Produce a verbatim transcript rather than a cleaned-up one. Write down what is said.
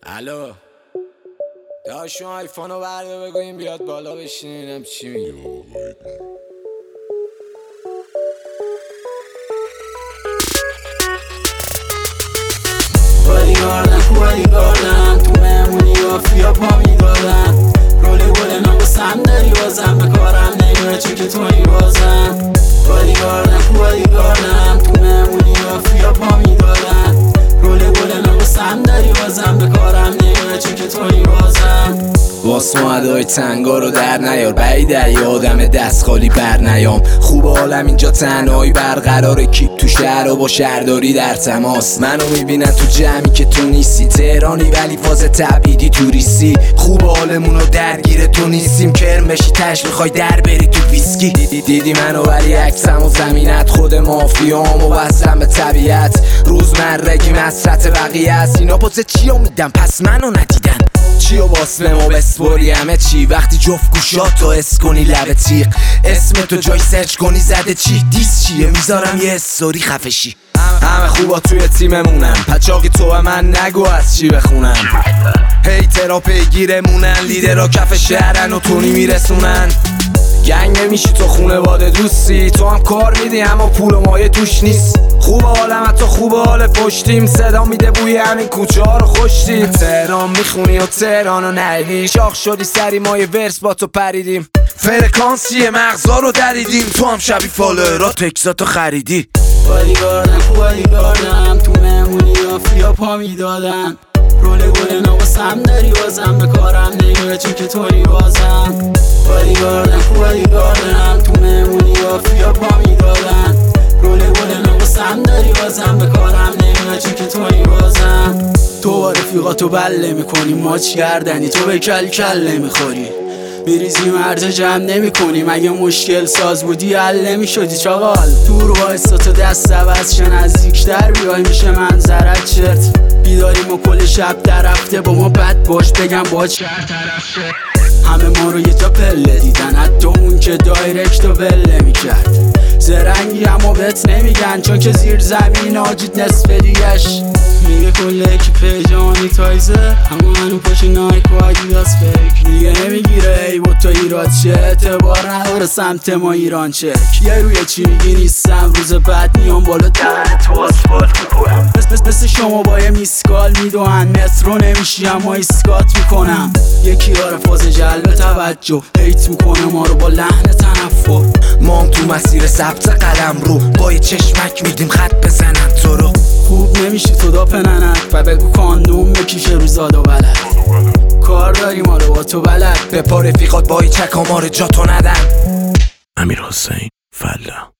الو داش شما آیفونو برده بگویم بیاد بالا بشینیم چی میگه. بالیگاردم کو بالیگاردم تو مهمونی آفیا پا میدادم رولی گل ناموسم داری بازم به کارم نمیره چه که توی بازم. بالیگاردم کو بالیگاردم تو مهمونی آفیا پا میدادم رولی گل ناموسم داری بازم به کارم نمیره چه که توی بازم. واسه ما ادای تنگا رو در نیار بعیده یادم دست خالی بر نیام. خوب عالم اینجا تنهایی برقراره کیپ تو شهر و با شهرداری در تماس. منو میبینن تو جمعی که تو نیستی تهرانی ولی فاز تبعیدی توریستی. خوب حالمونو درگیر تو نیستیم کرم بشی تش میخوای در بری تو ویسکی. دیدی دیدی منو ولی عکسم و زمینت خود مافیام و وصلم به طبیعت. روزمرگی مسرت بقیه است اینا پوزه چیو میدم پس منو ندیدن. چیو واسه ما بسپاری همه چی وقتی جفت گوشاتو اس کنی لب تیغ اسم تو جای سرچ کنی زده چی دیس چیه میذارم یه استوری خفشی. همه خوبا توی تیممونن پچاقی تو و من نگو از چی بخونم. هیترا پیگیرمونن لیدرها کف شهرن و تونی میرسونن. گنگ نمیشی تو خونه واده دوستی تو هم کار میدی اما پول و مایه توش نیست. خوب حالم حتی خوب حال پشتیم صدا میده بوی همین کوچه ها رو خوشتیم. تهران میخونی و تهران رو ندیدی شاخ شدی سری ما یه ورس با تو پریدیم. فرکانسی مغزا رو دریدیم تو هم شبی فالوئرها تکساتو خریدی. بالیگاردم کو بالیگاردم تو مهمونی آفیا پا میدادم رول گل ناموسم داری بازم به کارم نمیره چون که توی بازم. بالیگاردم کو بالیگاردم تو مهمونی آفیا پا میدادم رول گل ناموسم داری بازم به کارم نمیره چون که توی بازم. تو با رفیقاتو بله میکنی ماچ گردنی تو به کل کل نمیخوری میریزی مرز جمع نمی کنی مگه مشکل ساز بودی حل نمی شدی چاقال. دور وایستا تو دست عوض شه نزدیکتر بیای میشه منظرت چرت. بیداریم و کل شب در رفته با ما بد باش بگم با چهر طرف شه. همه ما رو یه جا پله دیدن حتی اون که دایرکت و ول نمیکرد. زرنگی اما بهت نمیگن چون که زیر زمین آجید نصف دیگش. میگه کل اکیپ جانی تایزه اما منو پاش نایک و آدیداس فیک. میگه نمیگیره ای با تو ایراد چه اعتبار نداره سمت ما ایران چک. یه روی چی میگی نیستم روز بعد میام بالا دهن تو آسفالت میکنم. مثل مثل شما با یه میسکال میدوهن مترو نمیشی اما ایسکات میکنم. یکی داره فاز جلب توجه هیت میکنه ما رو با لحن تنفر. ما هم تو مسیر ثبت قلم رو با یه چشمک میدیم خط بزنن تو رو. خوب نمیشی تو دا پننت و بگو کاندوم بکیشه رو زاد و بلد. کار داری ما رو با تو بلد به پا رفیقات با یه چک آمار جا تو ندن. امیر حسین فلا.